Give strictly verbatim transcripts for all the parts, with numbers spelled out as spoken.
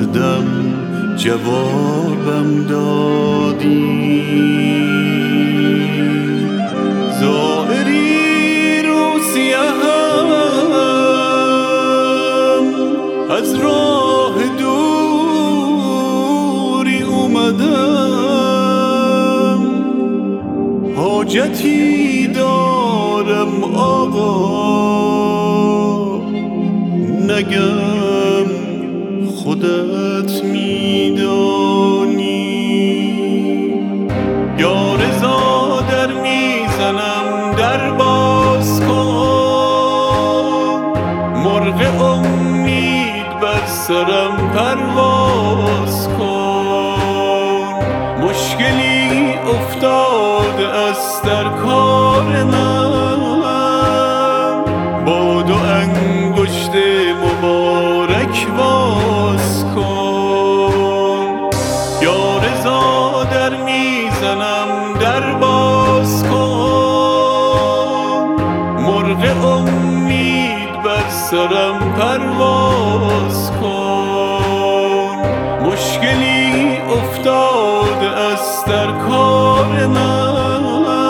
دم جوابم دادی. زائری رو سیاهم از راه دوری اومدم، حاجتی دارم آقا نگم خودت میدانی. یا رضا در میزنم در باز کن، مرغ امید بر سرم پرواز کن. مشکلی افتاده است در کار من، با دو انگشت مبارک باز کن. یا رضا در میزنم در باز کن، مرغ امید بر سرم پرواز کن. مشکلی افتاده است در کار من،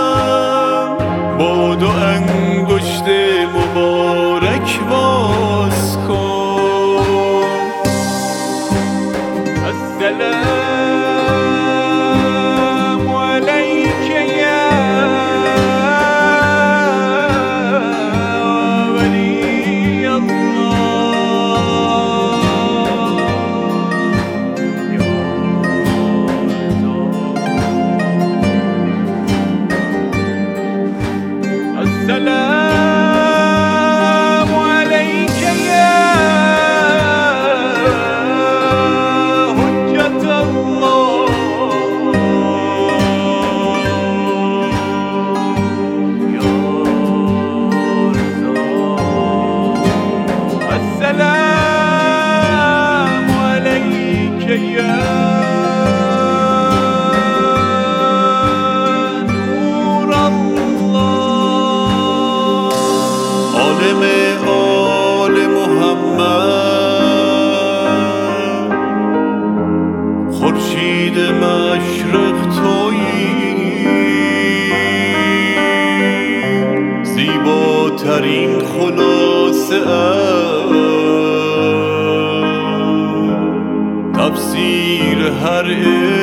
با دو انگشت مبارک باز کن. السلام علیک یا ولی الله. السلام علیک یا حجت الله. یا رضا. السلام علیک یا عالم آل محمد، خورشید مشرق تویی، زیباترین خلاصه است تفسیر هر